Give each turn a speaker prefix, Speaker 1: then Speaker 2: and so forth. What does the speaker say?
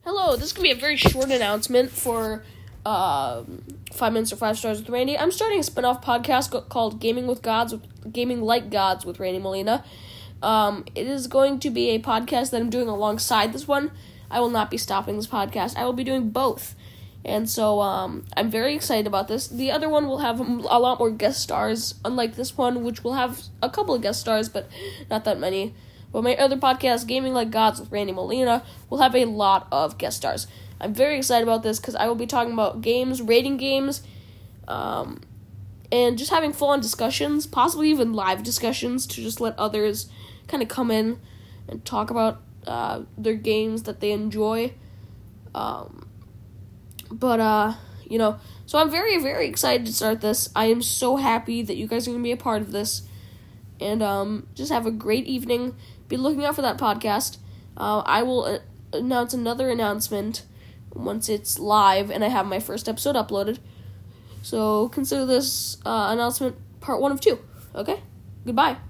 Speaker 1: Hello, this is going to be a very short announcement for 5 Minutes or 5 Stars with Randy. I'm starting a spin-off podcast called Gaming Like Gods with Randy Molina. It is going to be a podcast that I'm doing alongside this one. I will not be stopping this podcast. I will be doing both. And so I'm very excited about this. The other one will have a lot more guest stars, unlike this one, which will have a couple of guest stars, but not that many. But my other podcast, Gaming Like Gods with Randy Molina, will have a lot of guest stars. I'm very excited about this because I will be talking about games, rating games, and just having full-on discussions, possibly even live discussions, to just let others kind of come in and talk about their games that they enjoy. So I'm very, very excited to start this. I am so happy that you guys are going to be a part of this. And just have a great evening. Be looking out for that podcast. I will announce another announcement once it's live and I have my first episode uploaded. So consider this announcement part 1 of 2. Okay? Goodbye.